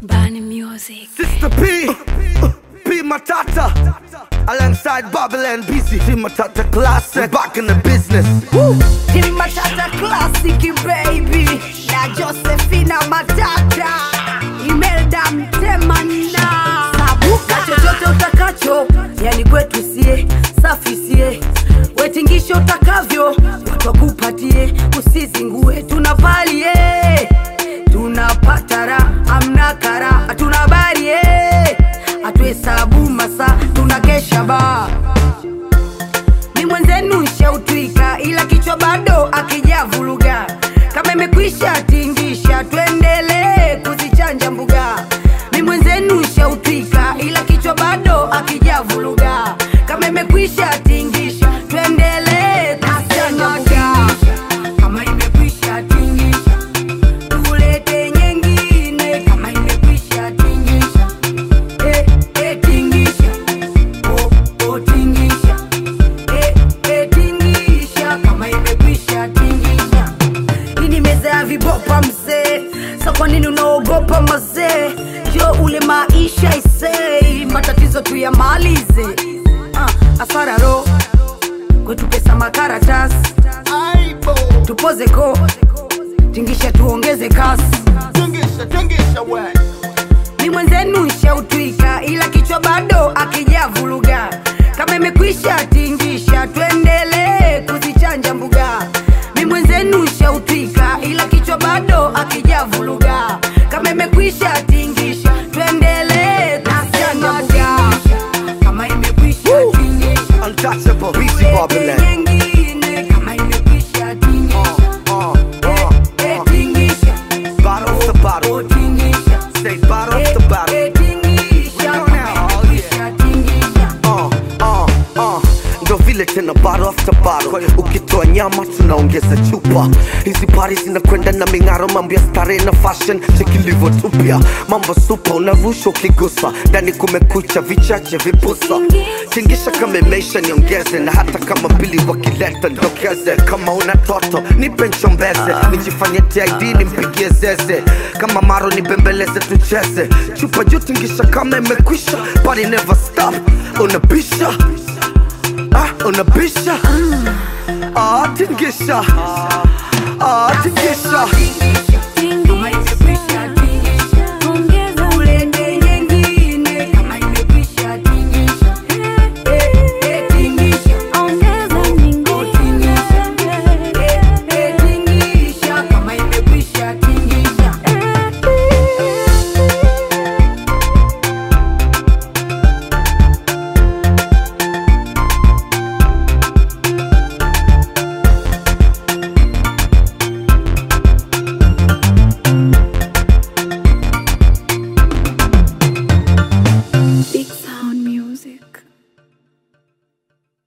Bunny Music. Sister P, P Matata, alongside Bubble and Busy. P Matata Classic, back in the business. Woo. P Matata Classic, baby. Na Josephina Matata, Imelda Mtemana. Sabuka chochote utakacho, yani kwetu sie, safi sie. Wetingisho utakavyo, watu wakupatie, usizingue, tunapalie. Tunapatara, amna kara, hatuna bari, atuhesabu masa, tunakesha ba. Ni mwenzenu shautwika, ila kichwa bado akija vuluga. Kama imekwisha tingisha, tuendele kuzichanja mbuga. Ni mwenzenu shautwika, ila kichwa bado akija vuluga. Kama imekwisha tingisha, tuendele kuzichanja mbuga. Kama imekwisha tingisha, tulete nyingine. Kama imekwisha tingisha, tingisha. Tingisha. Tingisha. Kama imekwisha tingisha. Hii ni meza ya vibopa mzee. Sa kwa nini unaogopa mazee? Yo ule maisha isei, matatizo tuyamalize. Asara ro kwetu pesa makaratasi. Tupoze ko, tingisha tuongeze kasi. Tingisha we. Ni mwenzenu shautwika, ila kichwa bado akija vuluga. Kama imekwisha tingisha, tuendele kuzichanja mbuga. Ni mwenzenu shautwika, ila kichwa bado akija vuluga. Kama imekwisha tingisha, tuendele kuzichanja mbuga. Kama imekwisha tingisha, Untouchable, Busy Bubble and nyingine. Kama imekwisha tingisha, tingisha. bottle to bottle. Tingisha. Say bottle to bottle. Ndo vile tena bottle after bottle. Ukitoa nyama tunaongeza chupa. Hizi party zinakwenda na mingaro, mambo ya stare na fashion. Cheki livo tupia, mambo super unarushwa ukigusa. Ndani kumekucha vichache vipusa. Tingisha kama imeisha niongeze, na hata kama bili wakileta ndokeze. Kama una toto nipe nchombeze, nijifanye TID nimpigie zeze. Kama maro nibembeleze tucheze. Chupa juu tingisha kama imekwisha. Party never stop, unabisha. Unabisha. Tingisha. Tingisha.